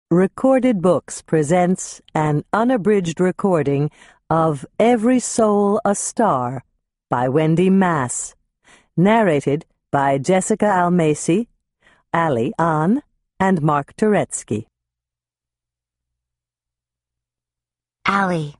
Recorded Books presents an unabridged recording of Every Soul a Star by Wendy Mass, narrated by Jessica Almasi, Ali Ahn, and Mark Turetsky. Ali.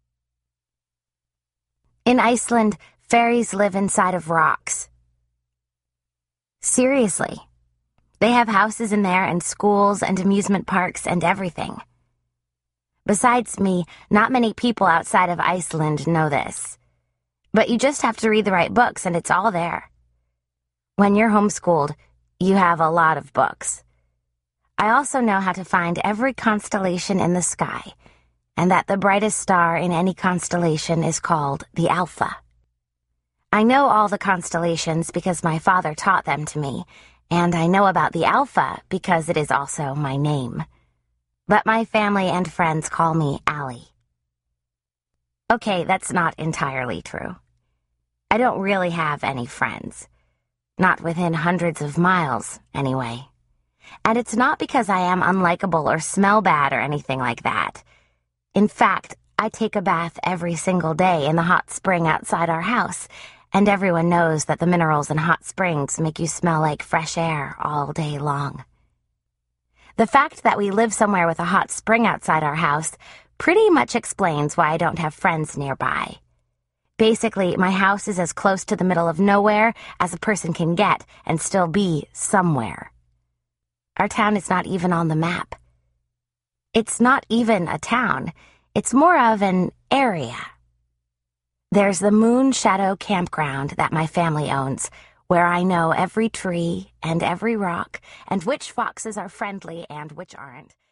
In Iceland, fairies live inside of rocks. Seriously. They have houses in there and schools and amusement parks and everything. Besides me, not many people outside of Iceland know this. But you just have to read the right books and it's all there. When you're homeschooled, you have a lot of books. I also know how to find every constellation in the sky, and that the brightest star in any constellation is called the Alpha. I know all the constellations because my father taught them to me, and I know about the Alpha because it is also my name. But my family and friends call me Ali. Okay, that's not entirely true. I don't really have any friends. Not within hundreds of miles, anyway. And it's not because I am unlikable or smell bad or anything like that. In fact, I take a bath every single day in the hot spring outside our house, and everyone knows that the minerals in hot springs make you smell like fresh air all day long. The fact that we live somewhere with a hot spring outside our house pretty much explains why I don't have friends nearby. Basically, my house is as close to the middle of nowhere as a person can get and still be somewhere. Our town is not even on the map. It's not even a town. It's more of an area. There's the Moon Shadow Campground that my family owns, where I know every tree and every rock and which foxes are friendly and which aren't.